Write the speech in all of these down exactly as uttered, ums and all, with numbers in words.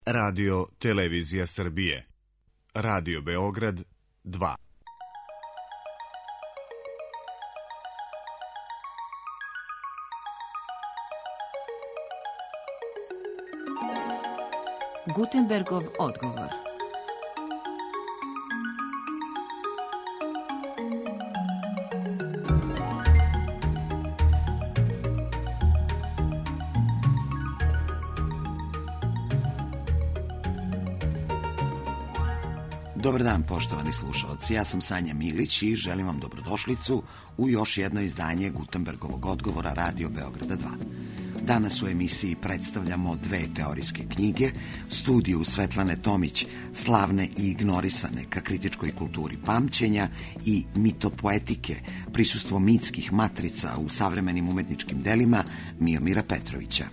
Radio Televizija Srbije. Radio Beograd dva. Gutenbergov odgovor. Dobar dan, poštovani slušalci, ja sam Sanja Milić i želim vam dobrodošlicu u još jedno izdanje Gutenbergovog odgovora Radio Beograda dva. Danas u emisiji predstavljamo dve teorijske knjige, studiju Svetlane Tomić, Slavne i ignorisane ka kritičkoj kulturi pamćenja i mitopoetike, prisustvo mitskih matrica u savremenim umetničkim delima Miomira Petrovića.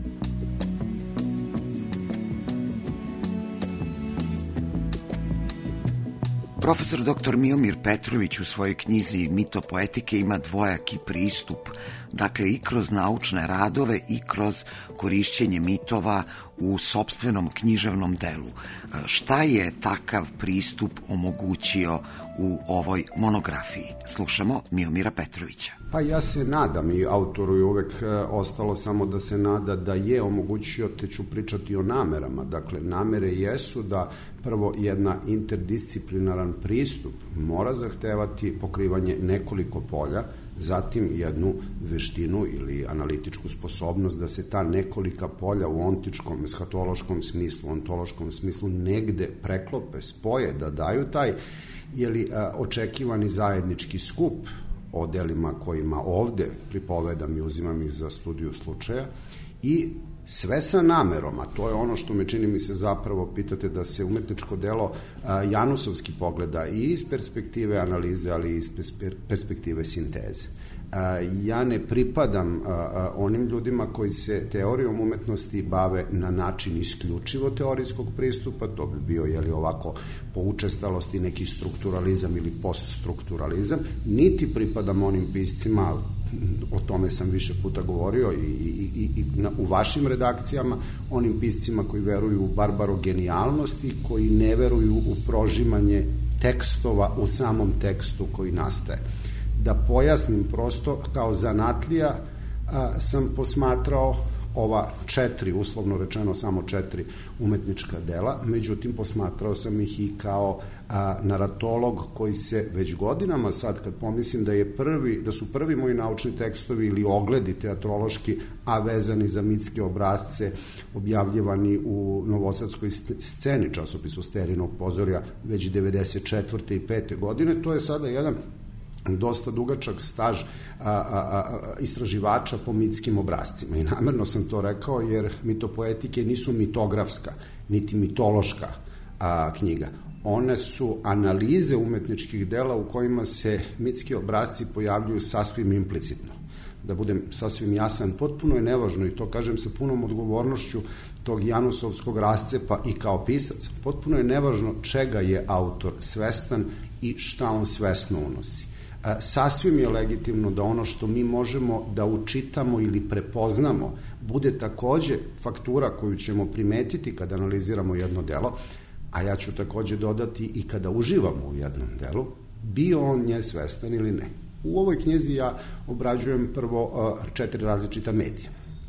Profesor doktor Miomir Petrović u svojoj knjizi Mitopoetike ima dvojaki pristup, dakle i kroz naučne radove i kroz korišćenje mitova u sopstvenom književnom delu. Šta je takav pristup omogućio u ovoj monografiji? Slušamo Miomira Petrovića. Pa ja se nadam, i autoru je uvek ostalo samo da se nada da je omogućio, te ću pričati o namerama. Dakle, namere jesu da prvo jedna interdisciplinaran pristup mora zahtevati pokrivanje nekoliko polja, zatim jednu veštinu ili analitičku sposobnost da se ta nekolika polja u ontičkom, eshatološkom smislu, ontološkom smislu negde preklope, spoje, da daju taj jeli, očekivani zajednički skup o delima kojima ovde pripovedam i uzimam ih za studiju slučaja, i sve sa namerom, a to je ono što me čini mi se zapravo pitate, da se umetničko delo a, janusovski pogleda i iz perspektive analize, ali i iz perspektive sinteze. A, ja ne pripadam a, a, onim ljudima koji se teorijom umetnosti bave na način isključivo teorijskog pristupa, to bi bio jeli, ovako po učestalosti neki strukturalizam ili poststrukturalizam, niti pripadam onim piscima, o tome sam više puta govorio i, i, i, i na, u vašim redakcijama, onim piscima koji veruju u barbarogenijalnost i koji ne veruju u prožimanje tekstova u samom tekstu koji nastaje. Da pojasnim prosto, kao zanatlija a, sam posmatrao ova četiri, uslovno rečeno samo četiri umetnička dela, međutim posmatrao sam ih i kao a, naratolog koji se već godinama, sad kad pomislim da je prvi, da su prvi moji naučni tekstovi ili ogledi teatrološki, a vezani za mitske obrazce, objavljivani u novosadskoj sceni, časopisu Sterinog pozorja, već devedeset četvrte i pete godine, to je sada jedan dosta dugačak staž a, a, a, istraživača po mitskim obrazcima. I namerno sam to rekao jer mitopoetike nisu mitografska, niti mitološka a, knjiga. One su analize umetničkih dela u kojima se mitski obrazci pojavljuju sasvim implicitno. Da budem sasvim jasan, potpuno je nevažno, i to kažem sa punom odgovornošću tog janusovskog rascepa i kao pisac, potpuno je nevažno čega je autor svestan i šta on svesno unosi. Sasvim je legitimno da ono što mi možemo da učitamo ili prepoznamo bude takođe faktura koju ćemo primetiti kada analiziramo jedno delo, a ja ću takođe dodati i kada uživamo u jednom delu, bio on nje svestan ili ne. U ovoj knjizi ja obrađujem prvo četiri različita medija.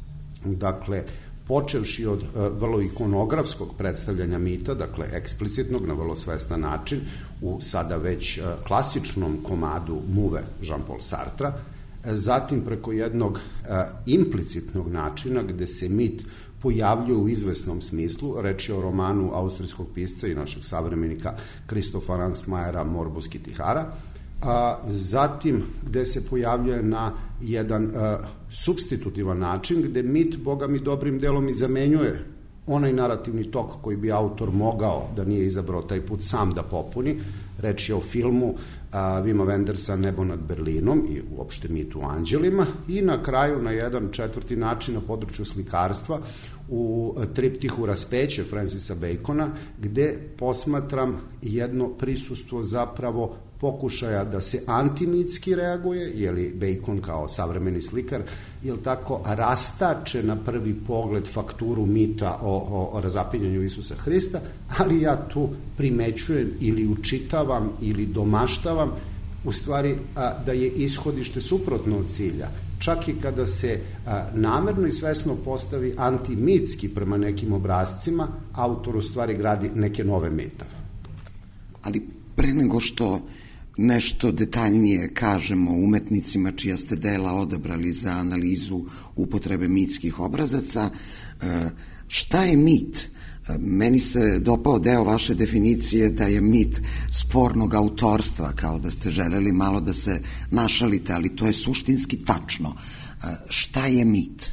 Dakle, počevši od vrlo ikonografskog predstavljanja mita, dakle eksplicitnog na vrlo svestan način, u sada već klasičnom komadu Muve Jean-Paul Sartra, zatim preko jednog implicitnog načina gde se mit pojavljuje u izvesnom smislu, reč je o romanu austrijskog pisca i našeg savremenika Kristofa Ransmayera Morbus i Tihara, a zatim gde se pojavljuje na jedan a, supstitutivan način, gde mit, boga mi, dobrim delom i zamenjuje onaj narativni tok koji bi autor mogao, da nije izabrao taj put, sam da popuni. Reč je o filmu a, Vima Wendersa Nebo nad Berlinom i uopšte mit u Anđelima, i na kraju na jedan četvrti način na području slikarstva u triptihu Raspeće Francisa Bacona, gde posmatram jedno prisustvo zapravo pokušaja da se antimitski reaguje, je li Bacon kao savremeni slikar, je li tako, rastače na prvi pogled fakturu mita o, o, o razapinjanju Isusa Hrista, ali ja tu primećujem ili učitavam ili domaštavam u stvari a, da je ishodište suprotno od cilja. Čak i kada se a, namerno i svesno postavi antimitski prema nekim obrazcima, autor u stvari gradi neke nove mitove. Ali pre nego što nešto detaljnije kažemo o umetnicima čija ste dela odabrali za analizu upotrebe mitskih obrazaca, šta je mit? Meni se dopao deo vaše definicije da je mit spornog autorstva, kao da ste želeli malo da se našalite, ali to je suštinski tačno. Šta je mit?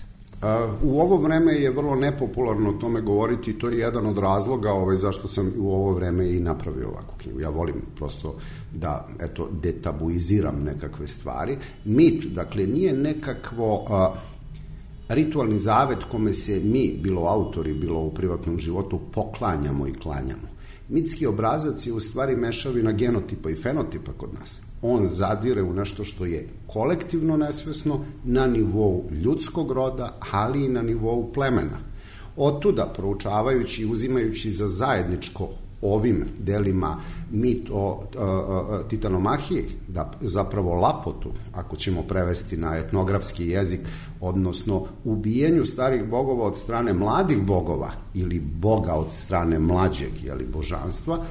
U ovo vreme je vrlo nepopularno o tome govoriti i to je jedan od razloga ovaj, zašto sam u ovo vreme i napravio ovakvu knjigu. Ja volim prosto da eto, detabuiziram nekakve stvari. Mit, dakle, nije nekakvo a, ritualni zavet kome se mi, bilo autori, bilo u privatnom životu, poklanjamo i klanjamo. Mitski obrazac je u stvari mešavina genotipa i fenotipa kod nas. On zadire u nešto što je kolektivno nesvesno na nivou ljudskog roda, ali i na nivou plemena. Otuda, proučavajući i uzimajući za zajedničko ovim delima mit o, o, o titanomahiji, da zapravo lapotu, ako ćemo prevesti na etnografski jezik, odnosno ubijenju starih bogova od strane mladih bogova ili boga od strane mlađeg, jeli, božanstva,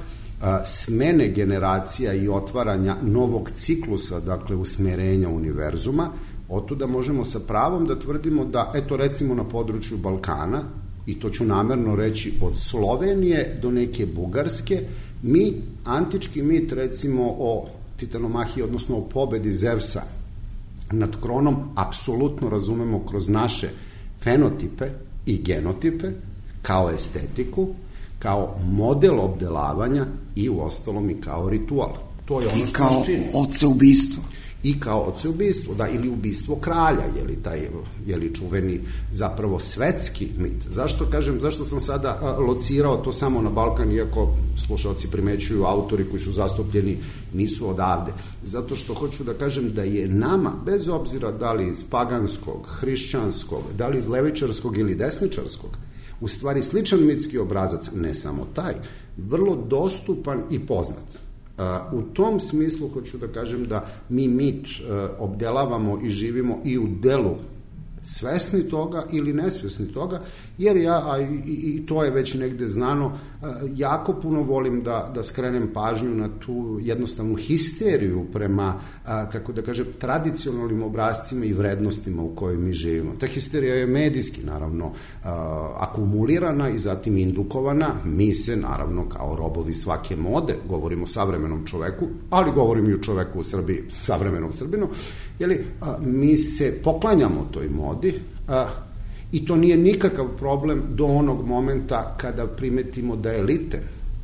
smene generacija i otvaranja novog ciklusa, dakle usmerenja univerzuma, otuda možemo sa pravom da tvrdimo da, eto recimo na području Balkana, i to ću namerno reći od Slovenije do neke Bugarske, mi, antički mit recimo o titanomahiji, odnosno o pobedi Zevsa nad Kronom, apsolutno razumemo kroz naše fenotipe i genotipe, kao estetiku, kao model obdelavanja i u ostalom i kao ritual. To je ono I kao oceubistvo. I kao oceubistvo, da, ili ubistvo kralja, je li taj, je li čuveni zapravo svetski mit. Zašto kažem, zašto sam sada a, locirao to samo na Balkan, iako slušalci primećuju, autori koji su zastupljeni nisu odavde? Zato što hoću da kažem da je nama, bez obzira da li iz paganskog, hrišćanskog, da li iz levičarskog ili desničarskog, u stvari sličan mitski obrazac, ne samo taj, vrlo dostupan i poznat. U tom smislu hoću da kažem da mi mit obdelavamo i živimo i u delu svesni toga ili nesvesni toga, jer ja, a i, i to je već negde znano, jako puno volim da, da skrenem pažnju na tu jednostavnu histeriju prema, kako da kažem, tradicionalnim obrazcima i vrednostima u kojoj mi živimo. Ta histerija je medijski, naravno, akumulirana i zatim indukovana. Mi se, naravno, kao robovi svake mode, govorimo o savremenom čoveku, ali govorim i o čoveku u Srbiji, savremenom Srbinu, jeli, mi se poklanjamo toj modi, a, i to nije nikakav problem do onog momenta kada primetimo da elite,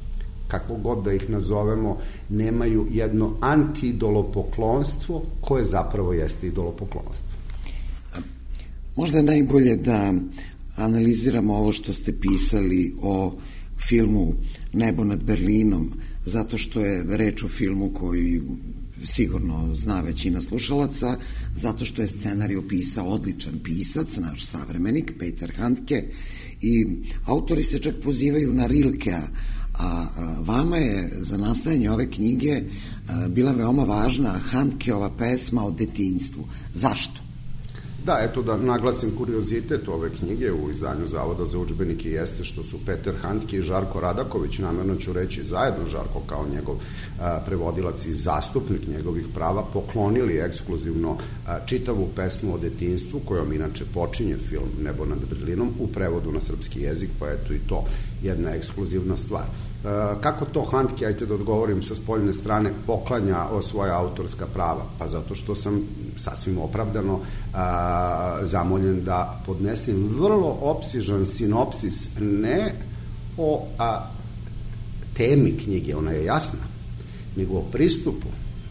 kako god da ih nazovemo, nemaju jedno anti-idolopoklonstvo koje zapravo jeste idolopoklonstvo. Možda je najbolje da analiziramo ovo što ste pisali o filmu Nebo nad Berlinom, zato što je reč o filmu koji sigurno zna većina slušalaca, zato što je scenarij opisao odličan pisac, naš savremenik, Peter Handke, i autori se čak pozivaju na Rilkea, a vama je za nastajanje ove knjige bila veoma važna Handkeova pesma o detinjstvu. Zašto? Da, eto da naglasim kuriozitet ove knjige u izdanju Zavoda za udžbenike jeste što su Peter Handke i Žarko Radaković, namerno ću reći zajedno, Žarko kao njegov a, prevodilac i zastupnik njegovih prava, poklonili ekskluzivno a, čitavu pesmu o detinjstvu, kojom inače počinje film Nebo nad Berlinom u prevodu na srpski jezik, pa eto i to jedna ekskluzivna stvar. Kako to Handke, ajte da odgovorim sa spoljne strane, poklanja o svoja autorska prava? Pa zato što sam sasvim opravdano a, zamoljen da podnesem vrlo opsežan sinopsis, ne o a, temi knjige, ona je jasna, nego o pristupu,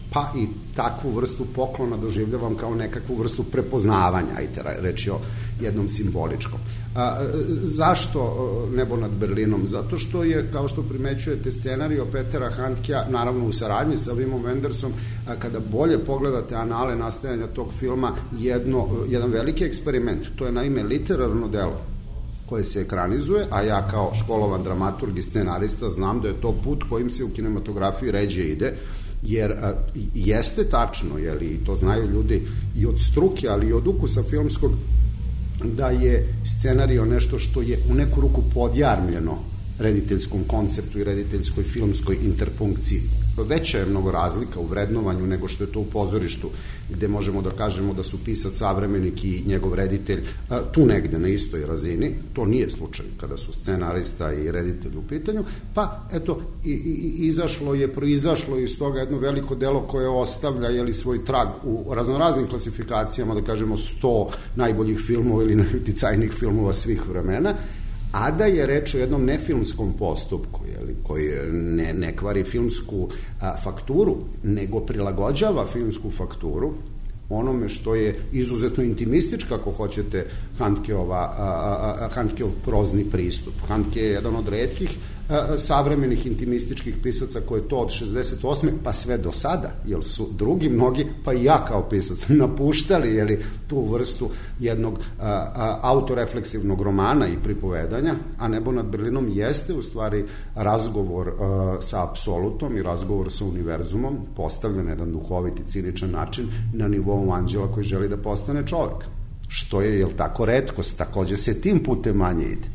pa i takvu vrstu poklona doživljavam kao nekakvu vrstu prepoznavanja, ajte reći o jednom simboličkom. A, zašto Nebo nad Berlinom? Zato što je, kao što primećujete, scenario Petera Handkea, naravno u saradnji sa Wimom Wendersom, a kada bolje pogledate anale nastajanja tog filma, jedno, jedan veliki eksperiment. To je naime literarno delo koje se ekranizuje, a ja kao školovan dramaturg i scenarista znam da je to put kojim se u kinematografiji ređe ide, jer a, jeste tačno, jeli, i to znaju ljudi i od struke, ali i od ukusa filmskog, da je scenario nešto što je u neku ruku podjarmljeno rediteljskom konceptu i rediteljskoj filmskoj interpunkciji. Veća je mnogo razlika u vrednovanju nego što je to u pozorištu, gde možemo da kažemo da su pisac, savremenik i njegov reditelj tu negde na istoj razini. To nije slučaj kada su scenarista i reditelj u pitanju, pa eto, i, i, izašlo je, proizašlo iz toga jedno veliko delo koje ostavlja, jeli, svoj trag u raznoraznim klasifikacijama, da kažemo sto najboljih filmova ili najuticajnijih filmova svih vremena, a da je reč o jednom nefilmskom postupku, jeli, koji ne, ne kvari filmsku a, fakturu, nego prilagođava filmsku fakturu onome što je izuzetno intimistička, ako hoćete, Handkeova, a, a, Handkeov prozni pristup. Handke je jedan od retkih a, savremenih intimističkih pisaca koji je to od šezdeset osme pa sve do sada, jer su drugi mnogi, pa i ja kao pisac, napuštali, jeli, tu vrstu jednog a, a, autorefleksivnog romana i pripovedanja, a Nebo nad Berlinom jeste u stvari razgovor a, sa apsolutom i razgovor sa univerzumom, postavljen na jedan duhoviti, ciničan način na nivou anđela koji želi da postane čovek. Što je, jel tako, retkost, takođe se tim putem manje ide.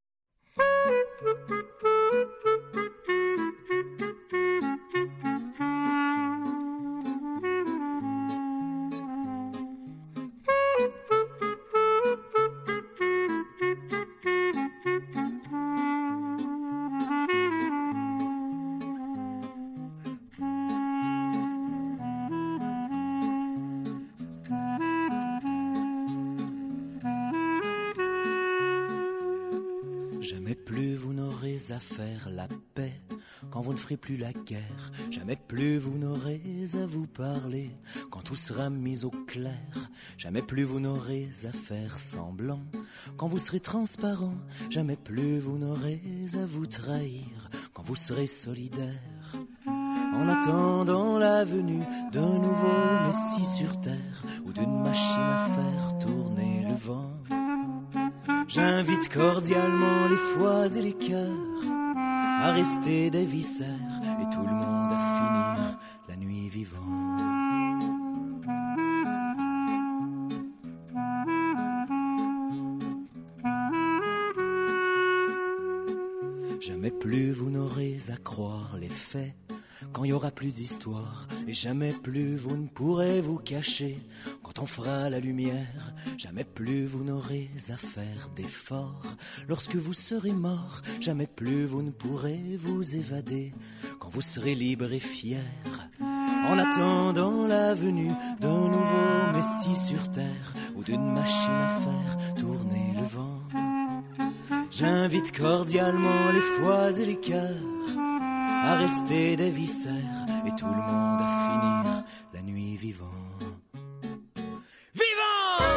Jamais plus vous n'aurez à faire la paix quand vous ne ferez plus la guerre. Jamais plus vous n'aurez à vous parler quand tout sera mis au clair. Jamais plus vous n'aurez à faire semblant quand vous serez transparent. Jamais plus vous n'aurez à vous trahir quand vous serez solidaire. En attendant la venue d'un nouveau Messie sur terre ou d'une machine à faire tourner le vent, j'invite cordialement les foies et les cœurs à rester des viscères et tout le monde à finir la nuit vivant. Jamais plus vous n'aurez à croire les faits quand il y aura plus d'histoire, et jamais plus vous ne pourrez vous cacher quand on fera la lumière. Jamais plus vous n'aurez à faire d'efforts lorsque vous serez mort. Jamais plus vous ne pourrez vous évader quand vous serez libre et fier. En attendant la venue d'un nouveau Messie sur terre ou d'une machine à faire tourner le vent, j'invite cordialement les foies et les cœurs à rester des viscères et tout le monde à finir la nuit vivant. Vivant!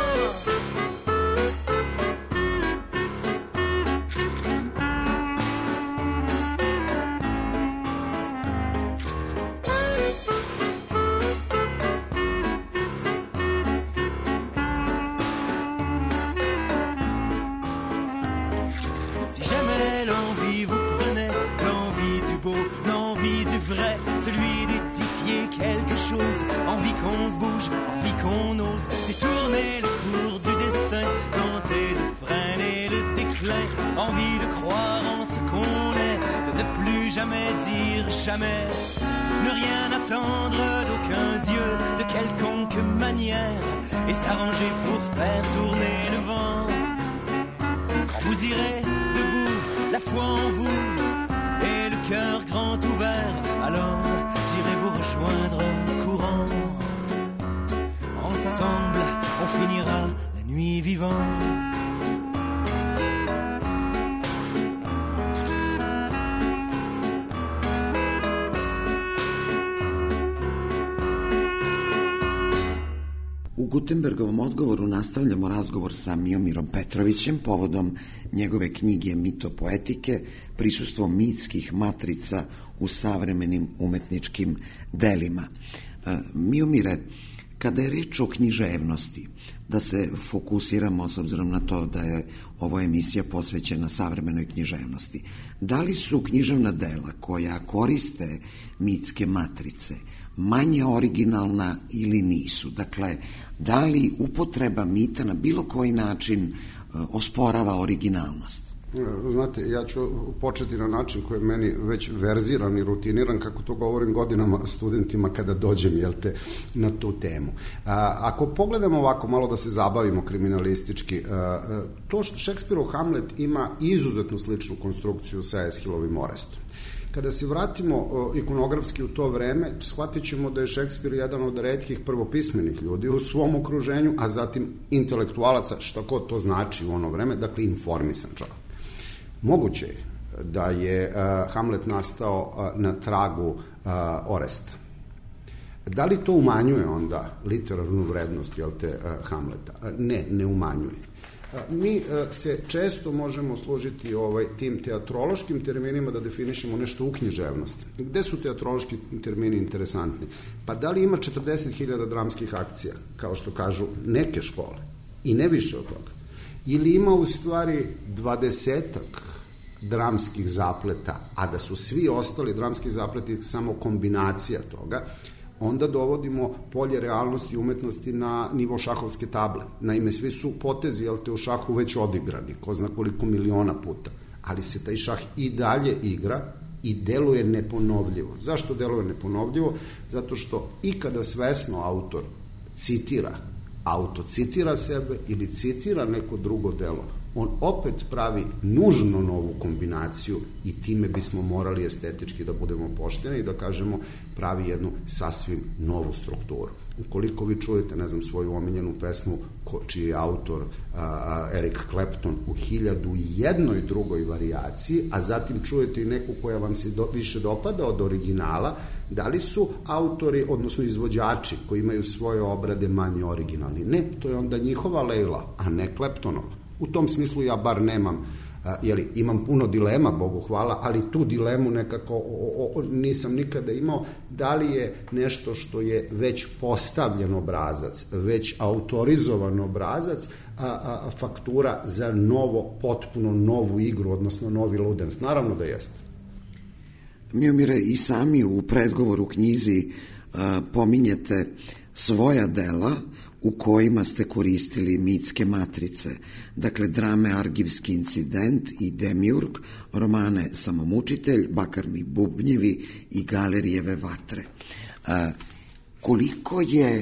Si jamais l'envie vous prenait, l'envie du beau, l'envie du vrai, celui d'édifier quelque chose, envie qu'on se bouge, envie qu'on ose détourner le cours du destin, tenter de freiner le déclin, envie de croire en ce qu'on est, de ne plus jamais dire jamais, ne rien attendre d'aucun dieu, de quelconque manière, et s'arranger pour faire tourner le vent. Quand vous irez debout, la foi en vous et le cœur grand ouvert, alors j'irai vous rejoindre en courant. Ensemble, on finira la nuit vivant. Gutenbergovom odgovoru nastavljamo razgovor sa Miomirom Petrovićem povodom njegove knjige Mitopoetike, prisustvo mitskih matrica u savremenim umetničkim delima. Miomire, kada je reč o književnosti, da se fokusiramo s obzirom na to da je ovo emisija posvećena savremenoj književnosti, da li su književna dela koja koriste mitske matrice manje originalna ili nisu? Dakle, da li upotreba mita na bilo koji način osporava originalnost? Znate, ja ću početi na način koji je meni već verziran i rutiniran, kako to govorim godinama studentima kada dođem, jel te, na tu temu. A, ako pogledamo ovako, malo da se zabavimo kriminalistički, a, to što Šekspirov Hamlet ima izuzetno sličnu konstrukciju sa Eschylovim Orestom. Kada se vratimo ikonografski u to vreme, shvatit ćemo da je Šekspir jedan od retkih prvopismenih ljudi u svom okruženju, a zatim intelektualaca, šta god to znači u ono vreme, dakle informisan čovjek. Moguće je da je uh, Hamlet nastao uh, na tragu uh, Oresta. Da li to umanjuje onda literarnu vrednost, jel te, uh, Hamleta? Uh, ne, ne umanjuje. Uh, mi uh, se često možemo služiti ovaj, tim teatrološkim terminima da definišemo nešto u književnosti. Gde su teatrološki termini interesantni? Pa da li ima četrdeset hiljada dramskih akcija, kao što kažu neke škole, i ne više od toga? Ili ima u stvari dvadesetak dramskih zapleta, a da su svi ostali dramski zapleti samo kombinacija toga, onda dovodimo polje realnosti i umetnosti na nivo šahovske table. Naime, svi su potezi, jel te, u šahu već odigrani, ko zna koliko miliona puta, ali se taj šah i dalje igra i deluje neponovljivo. Zašto deluje neponovljivo? Zato što i kada svesno autor citira, autocitira sebe ili citira neko drugo delo, on opet pravi nužno novu kombinaciju i time bismo morali estetički da budemo pošteni i da kažemo pravi jednu sasvim novu strukturu. Ukoliko vi čujete, ne znam, svoju omiljenu pesmu čiji je autor a, Eric Clapton u hiljadu i jednoj drugoj varijaciji, a zatim čujete i neku koja vam se do, više dopada od originala, da li su autori, odnosno izvođači koji imaju svoje obrade manje originalni? Ne, to je onda njihova Leila, a ne Claptonova. U tom smislu ja bar nemam, jeli, imam puno dilema, Bogu hvala, ali tu dilemu nekako o, o, nisam nikada imao, da li je nešto što je već postavljen obrazac, već autorizovan obrazac, a, a, faktura za novo, potpuno novu igru, odnosno novi ludens. Naravno da jeste. Miomire, i sami u predgovoru knjizi a, pominjete svoja dela u kojima ste koristili mitske matrice, dakle drame Argivski incident i Demiurg, romane Samomučitelj, Bakarni bubnjevi i Galerijeve vatre. A, koliko je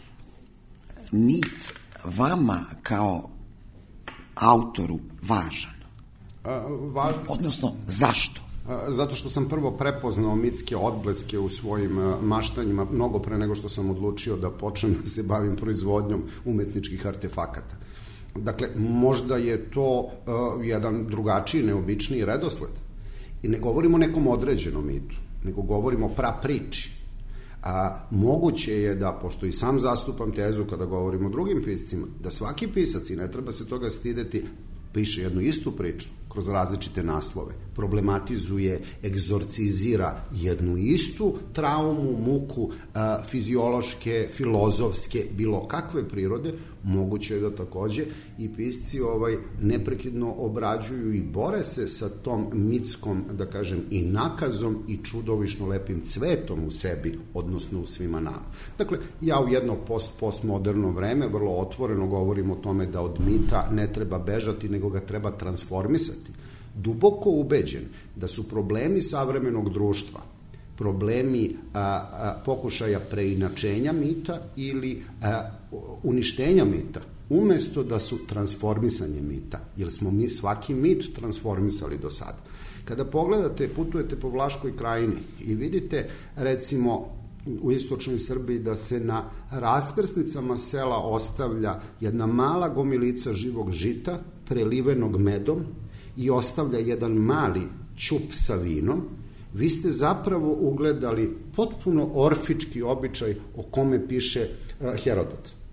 mit vama kao autoru važan? A, va... Odnosno, zašto? Zato što sam prvo prepoznao mitske odbleske u svojim maštanjima mnogo pre nego što sam odlučio da počnem da se bavim proizvodnjom umetničkih artefakata. Dakle, možda je to uh, jedan drugačiji, neobičniji redosled. I ne govorimo o nekom određenom mitu, nego govorimo o prapriči. A, moguće je da, pošto i sam zastupam tezu kada govorimo o drugim piscima, da svaki pisac, i ne treba se toga stideti, piše jednu istu priču kroz različite naslove, problematizuje, egzorcizira jednu istu traumu, muku, a, fiziološke, filozofske, bilo kakve prirode. Moguće je da takođe i pisci ovaj, neprekidno obrađuju i bore se sa tom mitskom, da kažem, i nakazom i čudovišno lepim cvetom u sebi, odnosno u svima nama. Dakle, ja u jedno post-postmoderno vreme vrlo otvoreno govorim o tome da od mita ne treba bežati, nego ga treba transformisati. Duboko ubeđen da su problemi savremenog društva problemi a, a, pokušaja preinačenja mita ili a, uništenja mita, umesto da su transformisanje mita, jer smo mi svaki mit transformisali do sada. Kada pogledate, putujete po Vlaškoj krajini i vidite, recimo, u istočnoj Srbiji da se na raskrsnicama sela ostavlja jedna mala gomilica živog žita, prelivenog medom, i ostavlja jedan mali ćup sa vinom, vi ste zapravo ugledali potpuno orfički običaj o kome piše uh, Herodot.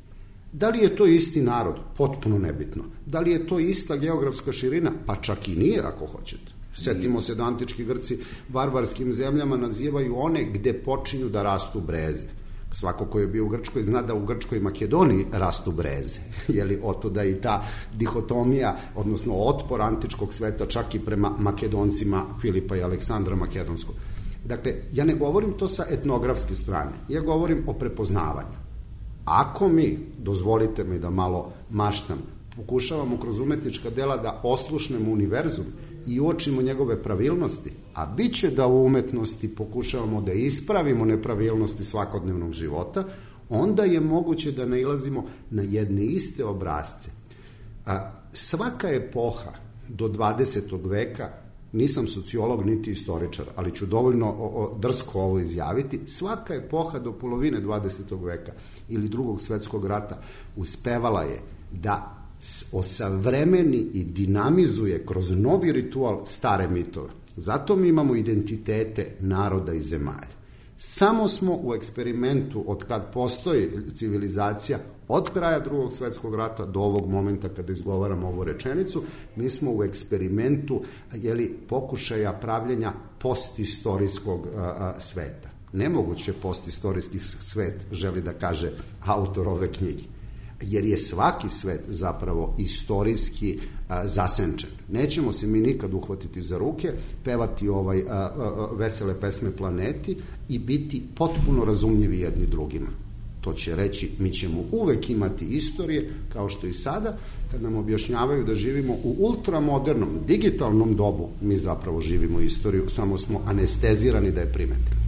Da li je to isti narod? Potpuno nebitno. Da li je to ista geografska širina? Pa čak i nije, ako hoćete. Setimo se da antički Grci varvarskim zemljama nazivaju one gde počinju da rastu breze. Svako ko je bio u Grčkoj zna da u Grčkoj i Makedoniji rastu breze. Jeli, oto da i ta dihotomija, odnosno otpor antičkog sveta čak i prema Makedoncima Filipa i Aleksandra Makedonskog. Dakle, ja ne govorim to sa etnografske strane, ja govorim o prepoznavanju. Ako mi, dozvolite mi da malo maštam, pokušavamo kroz umetnička dela da oslušnemo univerzum i uočimo njegove pravilnosti, a bit će da u umetnosti pokušavamo da ispravimo nepravilnosti svakodnevnog života, onda je moguće da nailazimo na jedne iste obrazce. A svaka epoha do dvadesetog veka, nisam sociolog niti istoričar, ali ću dovoljno o, o, drsko ovo izjaviti, svaka epoha do polovine dvadesetog veka ili drugog svetskog rata uspevala je da osavremeni i dinamizuje kroz novi ritual stare mitove. Zato mi imamo identitete naroda i zemalja. Samo smo u eksperimentu od kad postoji civilizacija, od kraja drugog svetskog rata do ovog momenta kada izgovaramo ovu rečenicu, mi smo u eksperimentu jeli, pokušaja pravljenja postistorijskog a, a, sveta. Nemoguće postistorijski svet, želi da kaže autor ove knjige, jer je svaki svet zapravo istorijski a, zasenčen. Nećemo se mi nikad uhvatiti za ruke, pevati ovaj a, a, vesele pesme planeti i biti potpuno razumljivi jedni drugima. To će reći, mi ćemo uvek imati istorije, kao što i sada, kad nam objašnjavaju da živimo u ultramodernom, digitalnom dobu, mi zapravo živimo istoriju, samo smo anestezirani da je primetimo.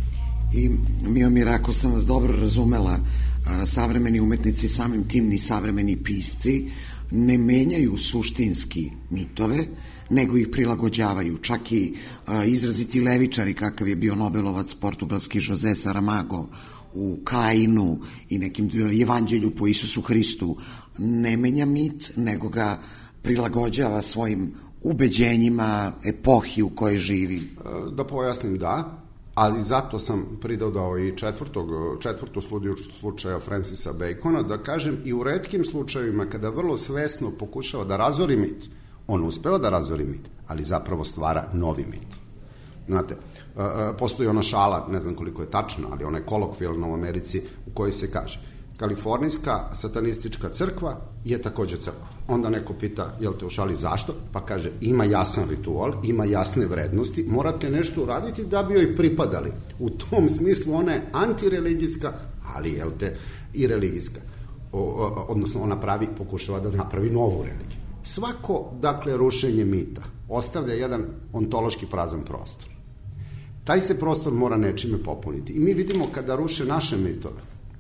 I Miomir, ako sam vas dobro razumela, savremeni umetnici, samim tim ni savremeni pisci, ne menjaju suštinski mitove, nego ih prilagođavaju. Čak i izraziti levičari, kakav je bio Nobelovac portugalski José Saramago, u Kainu i nekim evanđelju po Isusu Hristu, ne menja mit, nego ga prilagođava svojim ubeđenjima, epohi u kojoj živi. Da pojasnim, da, ali zato sam pridodao i četvrtog, četvrtu slučaja Francisa Bacona, da kažem i u retkim slučajevima kada vrlo svesno pokušava da razori mit, on uspeva da razori mit, ali zapravo stvara novi mit. Znate, postoji ona šala, ne znam koliko je tačna, ali ona je kolokvijalna u Americi u kojoj se kaže Kalifornijska satanistička crkva je takođe crkva. Onda neko pita, jel te u šali zašto? Pa kaže, ima jasan ritual, ima jasne vrednosti, morate nešto uraditi da bi joj pripadali. U tom smislu ona je antireligijska, ali jel te i religijska. O, o, odnosno ona pravi, pokušava da napravi novu religiju. Svako, dakle, rušenje mita ostavlja jedan ontološki prazan prostor. Taj se prostor mora nečime popuniti. I mi vidimo kada ruše naše mitove,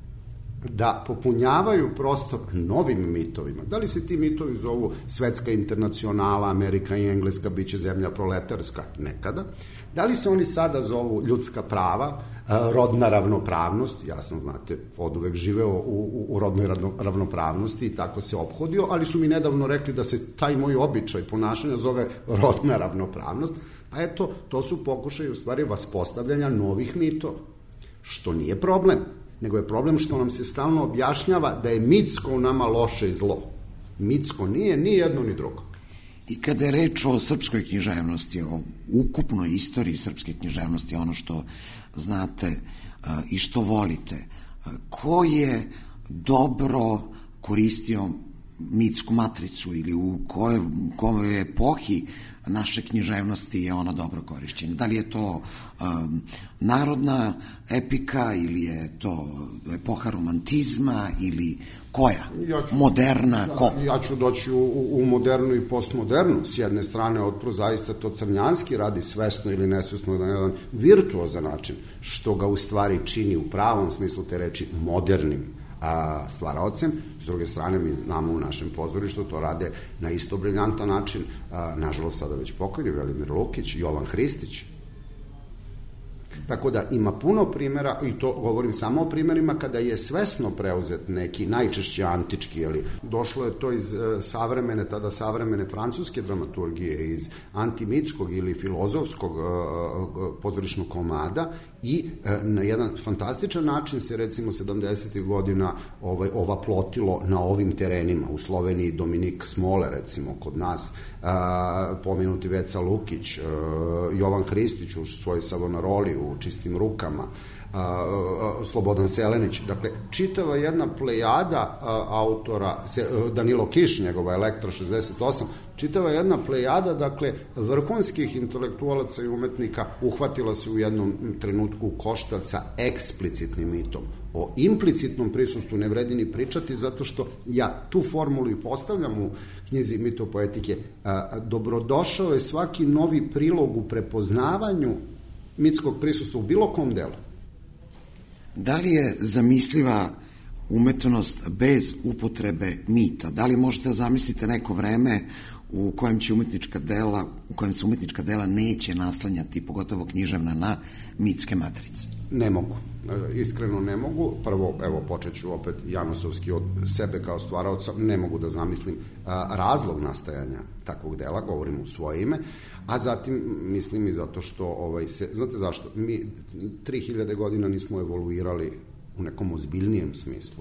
da popunjavaju prostor novim mitovima. Da li se ti mitovi zovu svetska internacionala, Amerika i Engleska, bit će zemlja proletarska? Nekada. Da li se oni sada zovu ljudska prava, rodna ravnopravnost? Ja sam, znate, od uvek živeo u, u, u rodnoj ravnopravnosti i tako se ophodio, ali su mi nedavno rekli da se taj moj običaj ponašanja zove rodna ravnopravnost. Pa eto, to su pokušaji u stvari vaspostavljanja novih mitova, što nije problem, nego je problem što nam se stalno objašnjava da je mitsko u nama loše i zlo. Mitsko nije ni jedno ni drugo. I kada je reč o srpskoj književnosti, o ukupnoj istoriji srpske književnosti, ono što znate uh, i što volite, uh, ko je dobro koristio mitsku matricu ili u kojoj, kojoj epohi naše književnosti je ona dobro korišćena? Da li je to um, narodna epika ili je to epoha romantizma ili koja? Ja ću, moderna, ko? Ja, ja ću doći u, u modernu i postmodernu. S jedne strane, otpro zaista to Crnjanski radi svesno ili nesvesno na jedan virtuozan način, što ga u stvari čini u pravom smislu te reči modernim a, stvaraocem. S druge strane, mi znamo u našem pozorištu to rade na isto briljantan način, a, nažalost sada već pokojni Velimir Lukić, Jovan Hristić. Tako da ima puno primjera, i to govorim samo o primjerima kada je svesno preuzet neki, najčešće antički, jeli, došlo je to iz e, savremene, tada savremene francuske dramaturgije, iz antimitskog ili filozofskog e, pozorišnog komada i e, na jedan fantastičan način se recimo sedamdesetih godina ovaj, ova plotilo na ovim terenima. U Sloveniji Dominik Smole, recimo, kod nas a, pomenuti Veca Lukić, a, Jovan Hristić u svojoj Savonaroli, u Čistim rukama, a, a, Slobodan Selenić. Dakle, čitava jedna plejada a, autora, se, a, Danilo Kiš, njegova Elektra šezdeset osam, čitava jedna plejada, dakle, vrhunskih intelektualaca i umetnika uhvatila se u jednom trenutku koštac sa eksplicitnim mitom. O implicitnom prisustvu ne vredi ni pričati, zato što ja tu formulu i postavljam u knjizi Mitopoetike. A, dobrodošao je svaki novi prilog u prepoznavanju mitskog prisustva u bilo kom delu. Da li je zamisliva umetnost bez upotrebe mita? Da li možete zamisliti neko vreme u kojem će umetnička dela, u kojem se umetnička dela neće naslanjati, pogotovo književna, na mitske matrice? Ne mogu. Iskreno ne mogu. Prvo, evo, počet ću opet Janosovski od sebe kao stvaraoca, ne mogu da zamislim a, razlog nastajanja takvog dela, govorim u svoje ime, a zatim mislim i zato što, ovaj, se, znate zašto? Mi tri hiljade godina nismo evoluirali u nekom ozbiljnijem smislu.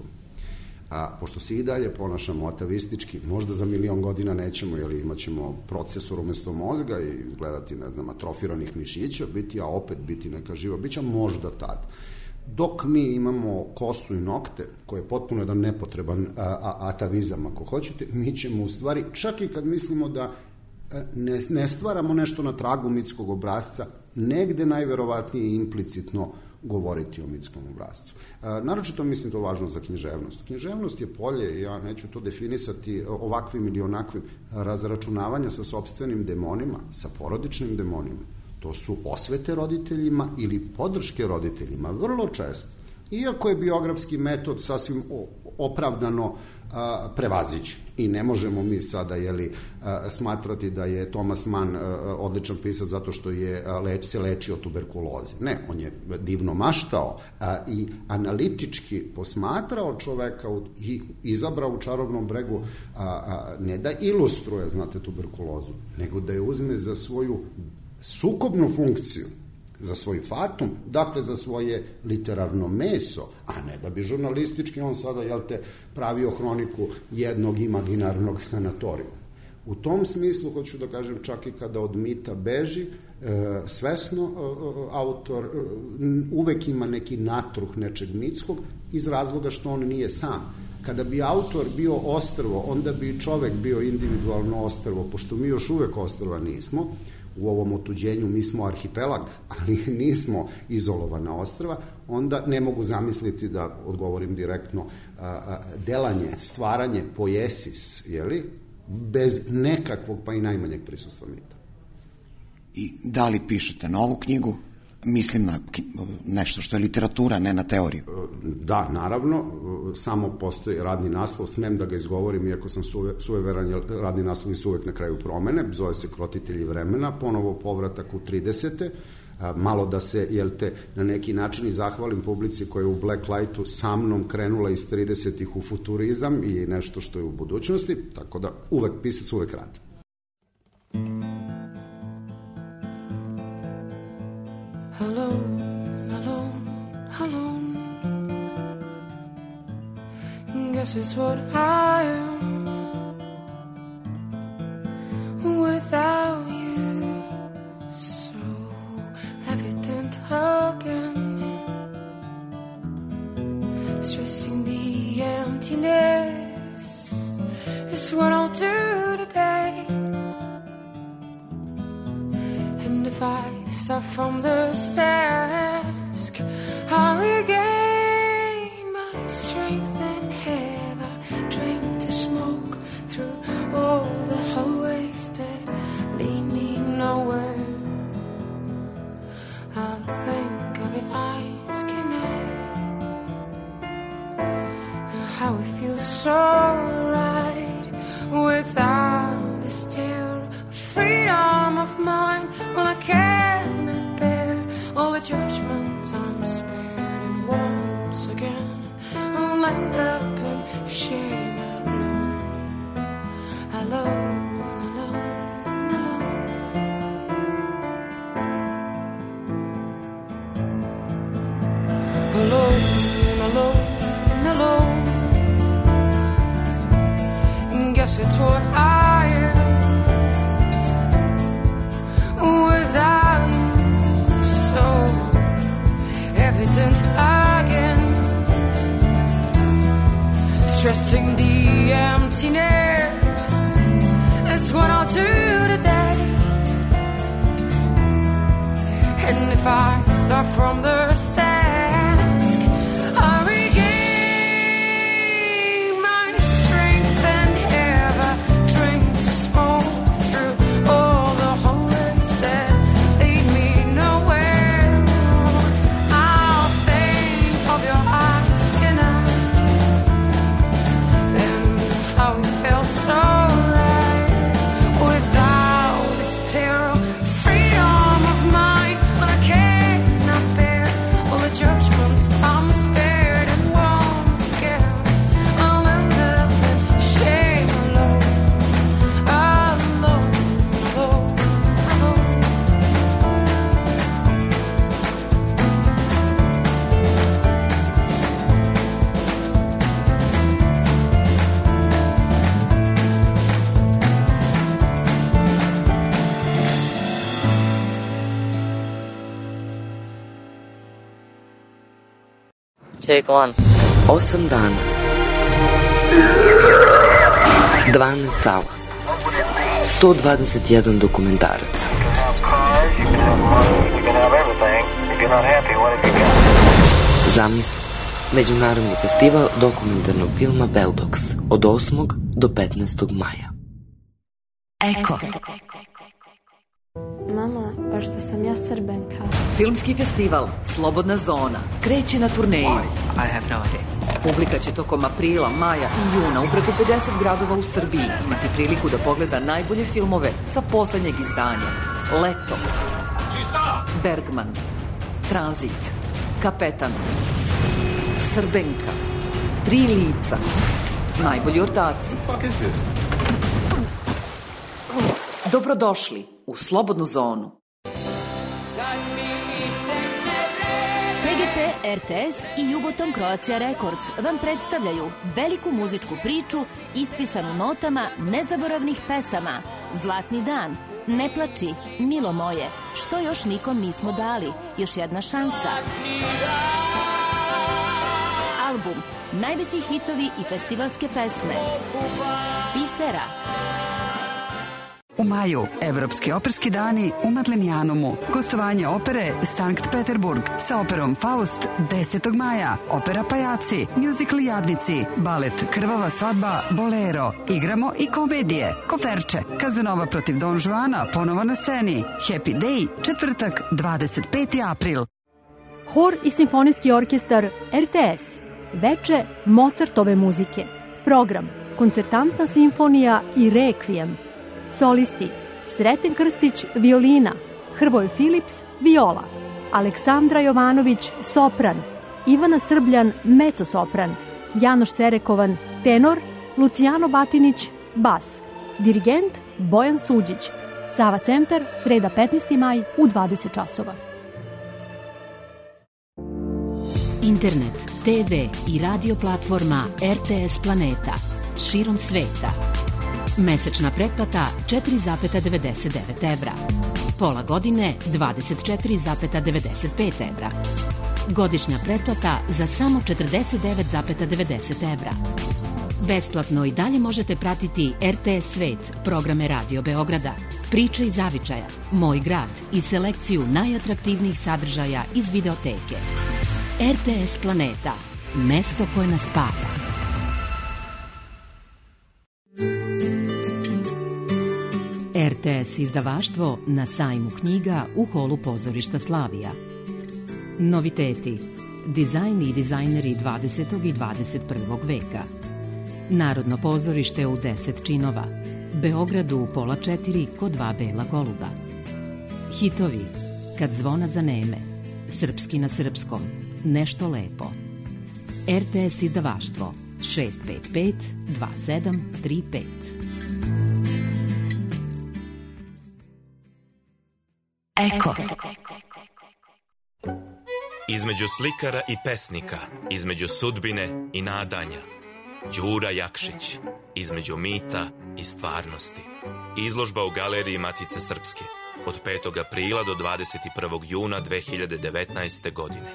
A pošto se i dalje ponašamo atavistički, možda za milion godina nećemo, jer imat ćemo procesor umesto mozga i gledati, ne znam, atrofiranih mišića, biti, a opet biti neka živa bića, možda tad. Dok mi imamo kosu i nokte, koje je potpuno jedan nepotreban a, a, atavizam, ako hoćete, mi ćemo u stvari, čak i kad mislimo da ne, ne stvaramo nešto na tragu mitskog obrazca, negde najverovatnije implicitno govoriti o mitskom obrazcu. E, naročito mislim to važno za književnost. Književnost je polje, ja neću to definisati ovakvim ili onakvim, razračunavanja sa sopstvenim demonima, sa porodičnim demonima. To su osvete roditeljima ili podrške roditeljima, vrlo često. Iako je biografski metod sasvim opravdano a, prevaziđen. I ne možemo mi sada jeli, a, smatrati da je Thomas Mann a, odličan pisac zato što je a, leč, se lečio od tuberkuloze. Ne, on je divno maštao a, i analitički posmatrao čoveka u, i izabrao u Čarobnom bregu a, a, ne da ilustruje, znate, tuberkulozu, nego da je uzme za svoju sukobnu funkciju, za svoj fatum, dakle za svoje literarno meso, a ne da bi žurnalistički on sada, jel te, pravio hroniku jednog imaginarnog sanatorija. U tom smislu, hoću da kažem, čak i kada od mita beži, e, svesno e, autor e, uvek ima neki natruh nečeg mitskog, iz razloga što on nije sam. Kada bi autor bio ostrvo, onda bi čovek bio individualno ostrvo, pošto mi još uvek ostrva nismo. U ovom otuđenju mi smo arhipelag, ali nismo izolovana ostrva, onda ne mogu zamisliti, da odgovorim direktno, delanje, stvaranje poiesis, jeli, bez nekakvog pa i najmanjeg prisustva mita. I da li pišete novu knjigu? Mislim na nešto što je literatura, ne na teoriju. Da, naravno, samo postoji radni naslov, smem da ga izgovorim, iako sam suve, suveveran, jer radni naslovi su uvek na kraju promene, zove se Krotitelji vremena, ponovo povratak u tridesete, malo da se, jel te, na neki način i zahvalim publici koja je u Black Lightu sa mnom krenula iz tridesetih u futurizam i nešto što je u budućnosti, tako da uvek pisac uvek radi. Alone, alone, alone. Guess it's what I am without you. So evident again, stressing the emptiness is what I'll do today. And if I start from the task, I regain my strength and have I drink to smoke through all the hallways that lead me nowhere. I think of your eyes connect, and how it feels so right without the stare of freedom of mind. When I cannot bear all the judgment chance I'm spared, and once again I'll end up in shame alone, alone, alone, alone. Alone, alone, alone. Guess it's what I am without you, so evident again. Stressing the emptiness, it's what I'll do today. And if I start from the start, Take one. Osam dana. dvanaest sala. sto dvadeset jedan dokumentarac. Zamisli. Međunarodni festival dokumentarnog filma Beldox od osmog do petnaestog maja. Eko. Mama, pa što sam ja Srbenka. Filmski festival Slobodna zona kreće na turneju. I have no idea. Publika će tokom aprila, maja i juna u preko pedeset gradova u Srbiji imati priliku da pogleda najbolje filmove sa poslednjeg izdanja. Leto, Bergman, Tranzit, Kapetan, Srbenka, Tri lica, najbolji ortaci. Dobrodošli u Slobodnu zonu. P G P, R T S i Jugoton Croatia Records vam predstavljaju veliku muzičku priču ispisanu notama nezaboravnih pesama Zlatni dan, Ne plači, Milo moje, Što još nikom nismo dali, Još jedna šansa. Album, najveći hitovi i festivalske pesme. Pisera. U maju, Evropski operski dani u Madlenijanumu. Gostovanje opere Sankt Peterburg sa operom Faust desetog maja. Opera Pajaci, muzikl Jadnici, balet Krvava svadba, Bolero. Igramo i komedije. Koferče, Kazanova protiv Don Juana, ponovo na sceni. Happy Day, četvrtak, dvadeset peti april. Hor i simfonijski orkestar R T S. Veče Mozartove muzike. Program Koncertantna simfonija i Rekvijem. Solisti Sreten Krstić, violina, Hrvoje Filips, viola, Aleksandra Jovanović, sopran, Ivana Srbljan, mezzo-sopran, Janoš Serekovan, tenor, Lucijano Batinić, bas, dirigent Bojan Suđić. Sava centar, sreda petnaesti maj u dvadeset časova. Internet, T V i radio platforma R T S Planeta širom sveta. Mesečna pretplata četiri zarez devedeset devet evra. Pola godine dvadeset četiri zarez devedeset pet evra. Godišnja pretplata za samo četrdeset devet zarez devedeset evra. Besplatno i dalje možete pratiti R T S Svet, programe Radio Beograda, Priče iz Zavičaja, Moj grad i selekciju najatraktivnijih sadržaja iz videoteke. R T S Planeta, mesto koje nas spaja. R T S izdavaštvo na sajmu knjiga u holu pozorišta Slavija. Noviteti, dizajn i dizajneri dvadesetog i dvadeset prvog veka. Narodno pozorište u deset činova. Beogradu u pola četiri kod dva bela goluba. Hitovi, Kad zvona zaneme, Srpski na srpskom. Nešto lepo. R T S izdavaštvo šest pet pet dva sedam tri pet. Eko. Između slikara i pesnika, između sudbine i nadanja. Đura Jakšić, između mita i stvarnosti. Izložba u Galeriji Matice Srpske od petog aprila do dvadeset prvog juna dve hiljade devetnaeste. godine.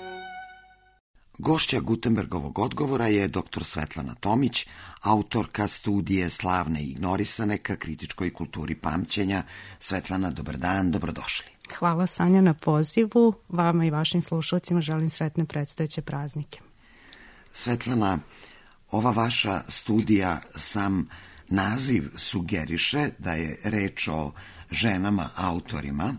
Gošća Gutenbergovog odgovora je doktor Svetlana Tomić, autorka studije Slavne i ignorisane ka kritičkoj kulturi pamćenja. Svetlana, dobar dan, dobrodošli. Hvala Sanja na pozivu. Vama i vašim slušalcima želim sretne predstojeće praznike. Svetlana, ova vaša studija, sam naziv sugeriše da je reč o ženama autorima.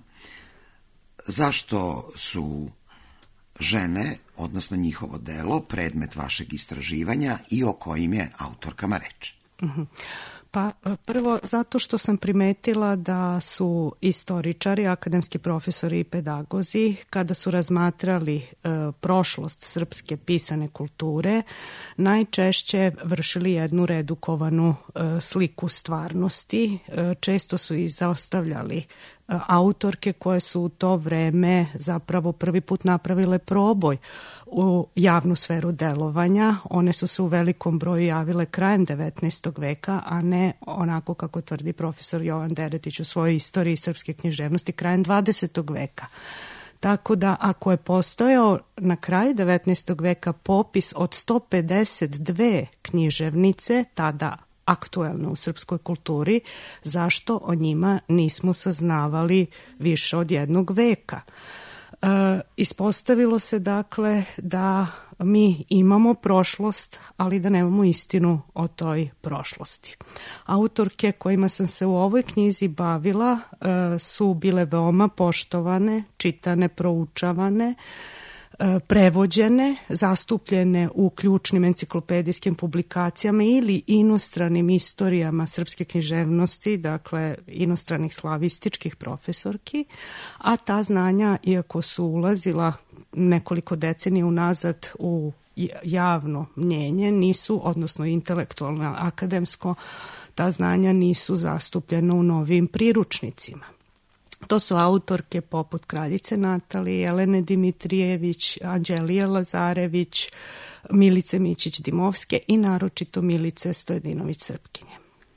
Zašto su žene, odnosno njihovo delo, predmet vašeg istraživanja i o kojim je autorkama reč? Uh-huh. Pa prvo zato što sam primetila da su istoričari, akademski profesori i pedagozi, kada su razmatrali e, prošlost srpske pisane kulture, najčešće vršili jednu redukovanu e, sliku stvarnosti. E, često su izostavljali autorke koje su u to vreme zapravo prvi put napravile proboj u javnu sferu delovanja. One su se u velikom broju javile krajem devetnaestog veka, a ne onako kako tvrdi profesor Jovan Deretić u svojoj istoriji srpske književnosti krajem dvadesetog veka. Tako da ako je postojao na kraju devetnaestog veka popis od sto pedeset dve književnice, tada aktuelne u srpskoj kulturi, zašto o njima nismo saznavali više od jednog veka. E, ispostavilo se dakle da mi imamo prošlost, ali da nemamo istinu o toj prošlosti. Autorke kojima sam se u ovoj knjizi bavila e, su bile veoma poštovane, čitane, proučavane, prevođene, zastupljene u ključnim enciklopedijskim publikacijama ili inostranim istorijama srpske književnosti, dakle inostranih slavističkih profesorki, a ta znanja, iako su ulazila nekoliko decenija unazad u javno mnjenje, nisu, odnosno intelektualno, akademsko, ta znanja nisu zastupljena u novim priručnicima. To su autorke poput kraljice Natalije, Jelene Dimitrijević, Anđelije Lazarević, Milice Mićić-Dimovske i naročito Milice Stojedinović-Srpkinje.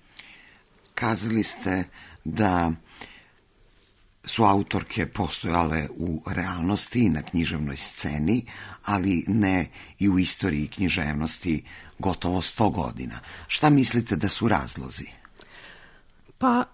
Kazali ste da su autorke postojale u realnosti i na književnoj sceni, ali ne i u istoriji književnosti gotovo sto godina. Šta mislite da su razlozi? Pa